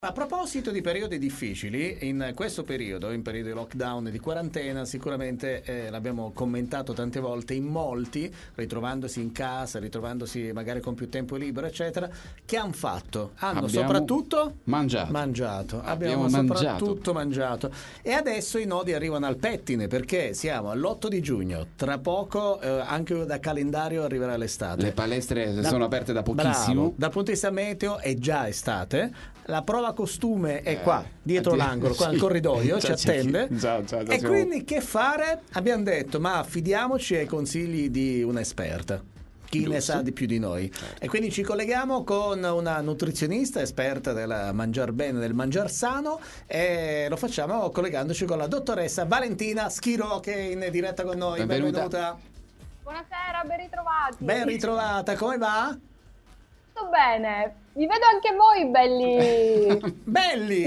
A proposito di periodi difficili, in questo periodo, in periodo di lockdown e di quarantena, sicuramente l'abbiamo commentato tante volte, in molti, ritrovandosi in casa, ritrovandosi magari con più tempo libero, eccetera, che hanno fatto? Hanno Abbiamo soprattutto mangiato. abbiamo Abbiamo mangiato. soprattutto mangiato. E adesso i nodi arrivano al pettine, perché siamo all'8 di giugno, tra poco anche da calendario arriverà l'estate. Le palestre sono aperte da Bravo, pochissimo. dal punto di vista meteo è già estate. La prova costume è qua, dietro l'angolo, qua sì. nel corridoio, ci Già, attende. già, E siamo- quindi che fare? Abbiamo detto, ma affidiamoci ai consigli di un'esperta. Chi ne Giusto. sa di più di noi. E quindi ci colleghiamo con una nutrizionista esperta del mangiar bene, del mangiar sano, e lo facciamo collegandoci con la dottoressa Valentina Schiro, che è in diretta con noi. Benvenuta. Buonasera, ben ritrovati. Ben ritrovata, come va? Tutto bene. Vi vedo anche voi belli. Belli!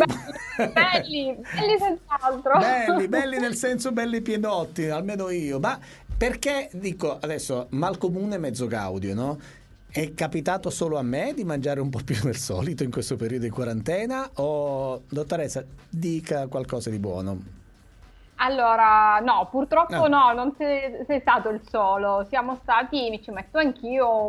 belli senz'altro. Belli nel senso belli pienotti, almeno io. Ma perché, dico, adesso, mal comune mezzo gaudio, no? È capitato solo a me di mangiare un po' più del solito in questo periodo di quarantena? O, dottoressa, dica qualcosa di buono? Allora, no, purtroppo No. no, non sei stato il solo. Siamo stati, mi ci metto anch'io,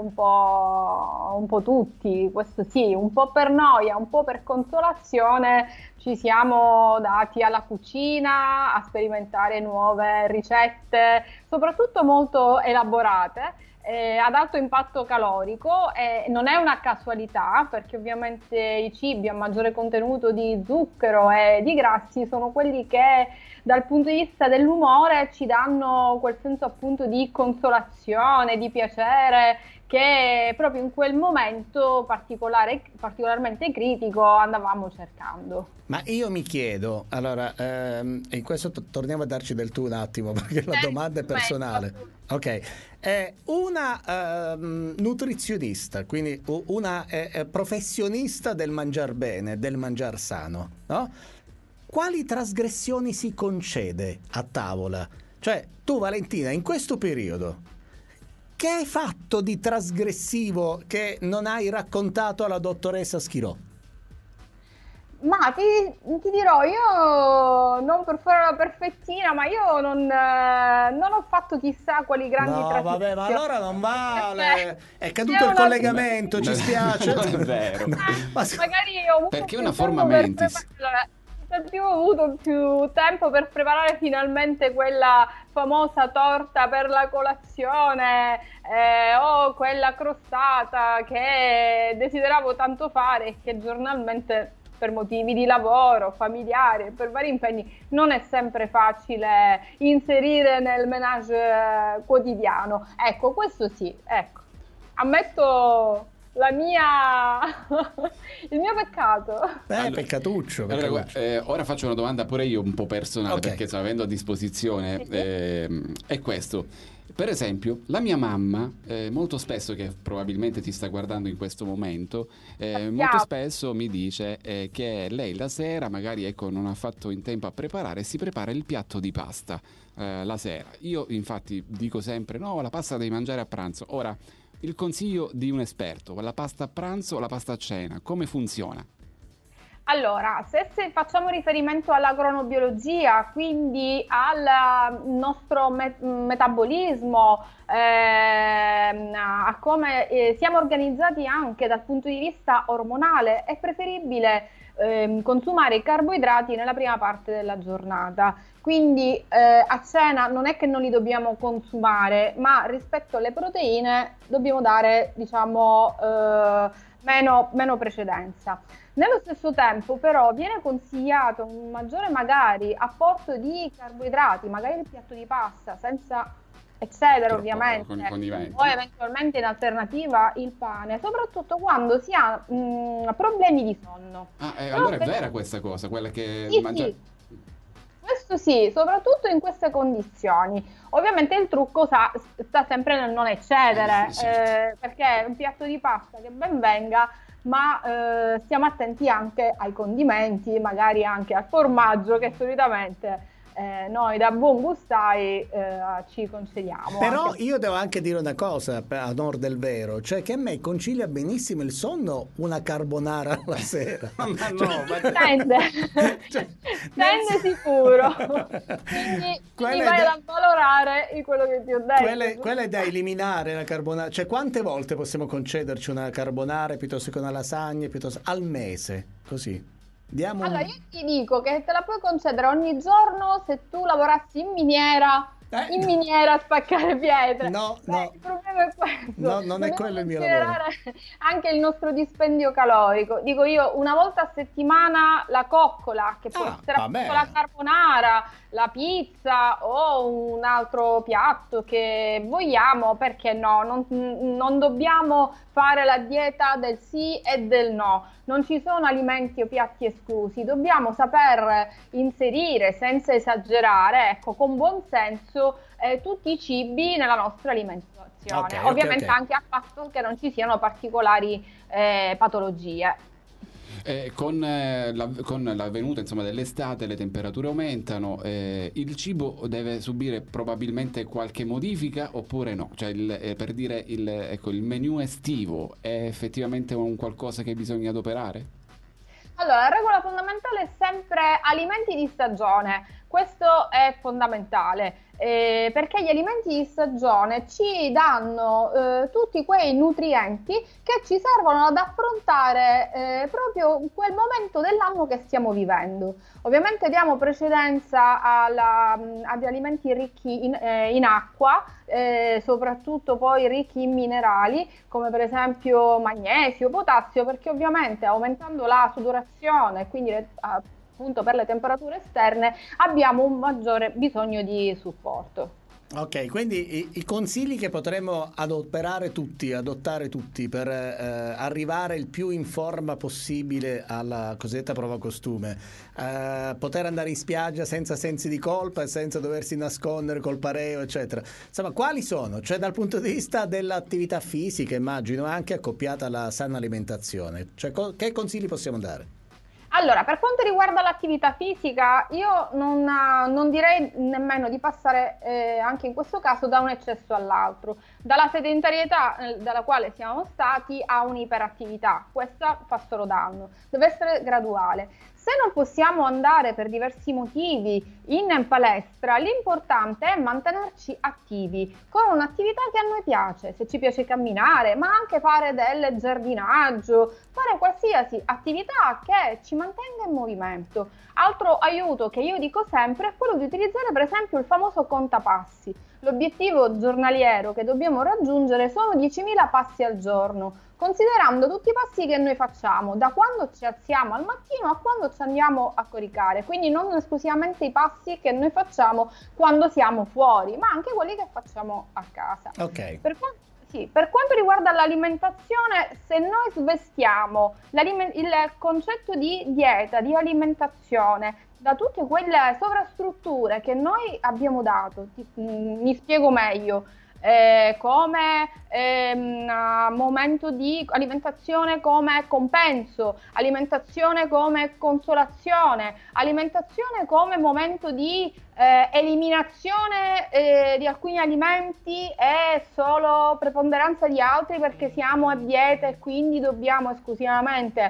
un po' tutti, questo sì, un po' per noia, un po' per consolazione. Ci siamo dati alla cucina, a sperimentare nuove ricette, soprattutto molto elaborate. Ad alto impatto calorico, e non è una casualità perché ovviamente i cibi a maggiore contenuto di zucchero e di grassi sono quelli che dal punto di vista dell'umore ci danno quel senso appunto di consolazione, di piacere che proprio in quel momento particolarmente critico andavamo cercando. Ma io mi chiedo, allora, in questo torniamo a darci del tu un attimo, perché la domanda è personale. Ok, una nutrizionista, quindi una professionista del mangiar bene, del mangiar sano, no? Quali trasgressioni si concede a tavola? Cioè, tu Valentina, in questo periodo, che hai fatto di trasgressivo che non hai raccontato alla dottoressa Schirò? Ma ti dirò, io non per fare la perfettina, ma io non ho fatto chissà quali grandi No, vabbè, ma trasgressioni. allora non vale. È C'è caduto il una- collegamento, ci spiace. Non è vero. Ma Magari ho avuto Perché più una forma tempo per mentis. preparare. Ho avuto più tempo per preparare finalmente quella famosa torta per la colazione o quella crostata che desideravo tanto fare e che giornalmente per motivi di lavoro, familiari, per vari impegni non è sempre facile inserire nel menage quotidiano. Ecco, questo sì, ecco. Ammetto la mia il mio peccato. Allora- Peccatuccio, Allora, peccatuccio. guarda, ora faccio una domanda pure io un po' personale, Ok. perché sto avendo a disposizione, Sì. è questo. Per esempio, la mia mamma, molto spesso, che probabilmente ti sta guardando in questo momento, molto Sappiamo. spesso mi dice che lei la sera, magari ecco, non ha fatto in tempo a preparare, si prepara il piatto di pasta la sera. Io infatti dico sempre, no, la pasta devi mangiare a pranzo. Ora, il consiglio di un esperto, la pasta a pranzo o la pasta a cena, come funziona? Allora, se facciamo riferimento alla cronobiologia, quindi al nostro metabolismo, a come siamo organizzati anche dal punto di vista ormonale, è preferibile consumare i carboidrati nella prima parte della giornata. Quindi a cena non è che non li dobbiamo consumare, ma rispetto alle proteine dobbiamo dare, diciamo, meno precedenza. Nello stesso tempo, però, viene consigliato un maggiore magari apporto di carboidrati, magari il piatto di pasta, senza eccedere Troppo, ovviamente, con i condimenti. o eventualmente in alternativa il pane, soprattutto quando si ha problemi di sonno. Allora è Però- vera questa cosa, quella che Sì, mangia... sì. Questo sì, soprattutto in queste condizioni. Ovviamente il trucco sta sempre nel non eccedere, Certo. perché è un piatto di pasta che ben venga, ma stiamo attenti anche ai condimenti, magari anche al formaggio che solitamente noi da buon gustai ci concediamo. Però io devo anche dire una cosa a onor del vero, cioè che a me concilia benissimo il sonno una carbonara alla sera. Ma no, Tende, Cioè, tende sicuro. Quindi Quella vai è da- a valorare quello che ti ho detto. quella è da eliminare la carbonara. Cioè, quante volte possiamo concederci una carbonara piuttosto che una lasagna, piuttosto al mese? Così. Diamo Allora, io ti dico che te la puoi concedere ogni giorno se tu lavorassi in miniera. In no. miniera a spaccare pietre. No, no. Il problema è questo. No, non è Dobbiamo quello il mio considerare anche il nostro dispendio calorico. Dico io, una volta a settimana la coccola, che può essere vabbè. appunto la carbonara, la pizza o un altro piatto che vogliamo, perché no? Non dobbiamo fare la dieta del sì e del no. Non ci sono alimenti o piatti esclusi, dobbiamo saper inserire senza esagerare, ecco, con buon senso tutti i cibi nella nostra alimentazione, ovviamente anche a patto che non ci siano particolari patologie. Con la venuta insomma, dell'estate le temperature aumentano, il cibo deve subire probabilmente qualche modifica oppure no? Cioè per dire ecco, il menù estivo è effettivamente un qualcosa che bisogna adoperare? Allora, la regola fondamentale è sempre alimenti di stagione, questo è fondamentale. Perché gli alimenti di stagione ci danno tutti quei nutrienti che ci servono ad affrontare proprio quel momento dell'anno che stiamo vivendo. Ovviamente diamo precedenza agli alimenti ricchi in acqua, soprattutto poi ricchi in minerali, come per esempio magnesio, potassio, perché ovviamente aumentando la sudorazione, quindi appunto per le temperature esterne, abbiamo un maggiore bisogno di supporto. Ok, quindi i consigli che potremmo adottare tutti per arrivare il più in forma possibile alla cosiddetta prova costume, poter andare in spiaggia senza sensi di colpa e senza doversi nascondere col pareo, eccetera. Insomma, quali sono? Cioè dal punto di vista dell'attività fisica, immagino, anche accoppiata alla sana alimentazione. Cioè, che consigli possiamo dare? Allora, per quanto riguarda l'attività fisica, io non direi nemmeno di passare anche in questo caso da un eccesso all'altro, dalla sedentarietà dalla quale siamo stati a un'iperattività. Questa fa solo danno, deve essere graduale. Se non possiamo andare per diversi motivi in palestra, l'importante è mantenerci attivi con un'attività che a noi piace. Se ci piace camminare, ma anche fare del giardinaggio, fare qualsiasi attività che ci mantenga in movimento. Altro aiuto che io dico sempre è quello di utilizzare per esempio il famoso contapassi. L'obiettivo giornaliero che dobbiamo raggiungere sono 10.000 passi al giorno, considerando tutti i passi che noi facciamo, da quando ci alziamo al mattino a quando ci andiamo a coricare, quindi non esclusivamente i passi che noi facciamo quando siamo fuori, ma anche quelli che facciamo a casa. Ok. Per quanto riguarda l'alimentazione, se noi svestiamo il concetto di dieta, di alimentazione, da tutte quelle sovrastrutture che noi abbiamo dato, mi spiego meglio, come momento di alimentazione come compenso, alimentazione come consolazione, alimentazione come momento di eliminazione di alcuni alimenti e solo preponderanza di altri perché siamo a dieta e quindi dobbiamo esclusivamente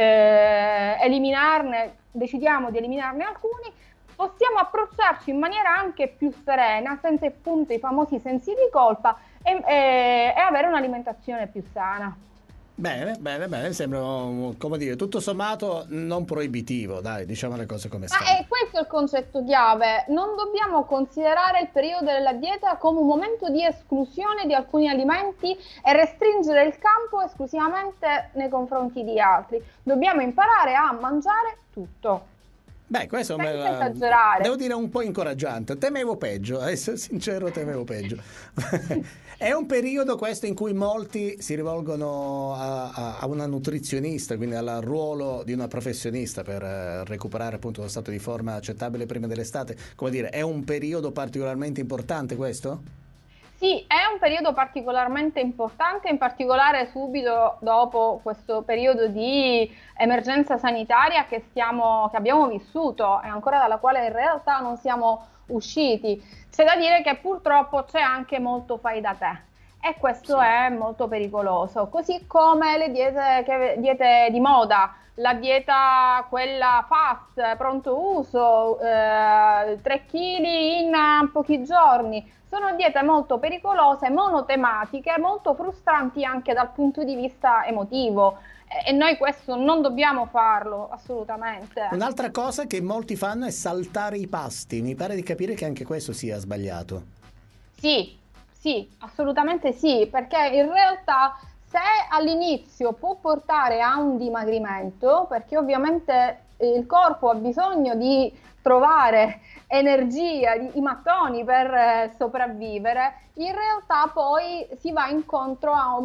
decidiamo di eliminarne alcuni. Possiamo approcciarci in maniera anche più serena, senza appunto i famosi sensi di colpa e avere un'alimentazione più sana. Bene, sembra, come dire, tutto sommato non proibitivo, dai, diciamo le cose come stanno. Ma è questo il concetto chiave, non dobbiamo considerare il periodo della dieta come un momento di esclusione di alcuni alimenti e restringere il campo esclusivamente nei confronti di altri. Dobbiamo imparare a mangiare tutto. Beh, questo devo dire un po' incoraggiante. Temevo peggio, a essere sincero, temevo peggio. È un periodo questo in cui molti si rivolgono a una nutrizionista, quindi al ruolo di una professionista per recuperare appunto uno stato di forma accettabile prima dell'estate. Come dire, è un periodo particolarmente importante questo? Sì, è un periodo particolarmente importante, in particolare subito dopo questo periodo di emergenza sanitaria che abbiamo vissuto e ancora dalla quale in realtà non siamo usciti. C'è da dire che purtroppo c'è anche molto fai da te e questo Sì. è molto pericoloso, così come le diete di moda. La dieta, quella fast, pronto uso, 3 kg in pochi giorni, sono diete molto pericolose, monotematiche, molto frustranti anche dal punto di vista emotivo. E noi questo non dobbiamo farlo, assolutamente. Un'altra cosa che molti fanno è saltare i pasti. Mi pare di capire che anche questo sia sbagliato. Sì, sì, assolutamente sì, perché in realtà se all'inizio può portare a un dimagrimento, perché ovviamente il corpo ha bisogno di trovare energia, i mattoni per sopravvivere, in realtà poi si va incontro a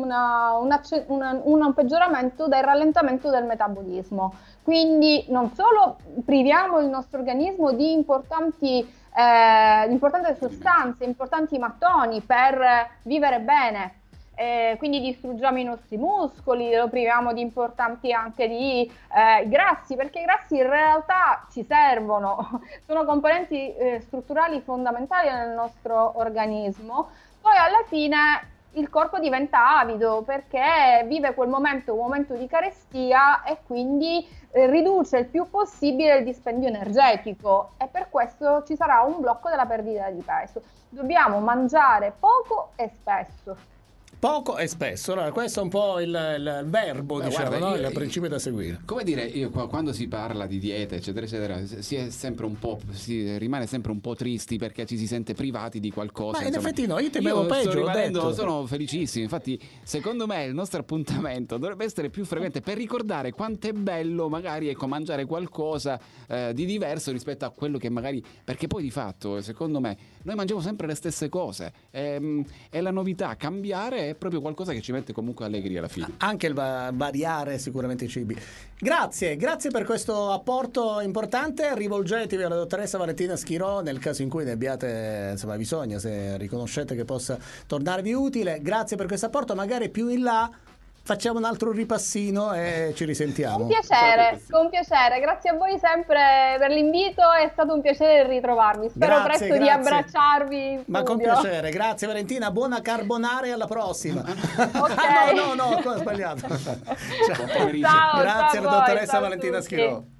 un peggioramento del rallentamento del metabolismo. Quindi non solo priviamo il nostro organismo di importanti sostanze, importanti mattoni per vivere bene. Quindi distruggiamo i nostri muscoli, lo priviamo di importanti anche di grassi, perché i grassi in realtà ci servono, sono componenti strutturali fondamentali nel nostro organismo. Poi alla fine il corpo diventa avido perché vive quel momento, un momento di carestia e quindi riduce il più possibile il dispendio energetico e per questo ci sarà un blocco della perdita di peso. Dobbiamo mangiare poco e spesso. Poco e spesso, allora questo è un po' il verbo, diciamo, guarda, no? io- Il principio da seguire. Come dire, quando si parla di diete, eccetera, eccetera, si rimane sempre un po' tristi perché ci si sente privati di qualcosa. Ma in insomma. effetti no, io temevo Io peggio, sto l'ho rimanendo, detto. sono felicissimo. Infatti, secondo me il nostro appuntamento dovrebbe essere più frequente per ricordare quanto è bello magari ecco, mangiare qualcosa di diverso rispetto a quello che magari. Perché poi di fatto, secondo me, noi mangiamo sempre le stesse cose. E la novità, cambiare è proprio qualcosa che ci mette comunque allegria alla fine. Anche il variare sicuramente i cibi. Grazie per questo apporto importante. Rivolgetevi alla dottoressa Valentina Schirò nel caso in cui ne abbiate insomma, bisogno, se riconoscete che possa tornarvi utile. Grazie per questo apporto, magari più in là facciamo un altro ripassino e ci risentiamo. Con piacere, grazie a voi sempre per l'invito, è stato un piacere ritrovarvi. Spero presto di abbracciarvi in Ma con studio. piacere, grazie Valentina, buona carbonare alla prossima. Ok. No, ho sbagliato. Buon pomeriggio. Ciao, Grazie ciao alla a voi, dottoressa ciao a Valentina tutti. Schirò.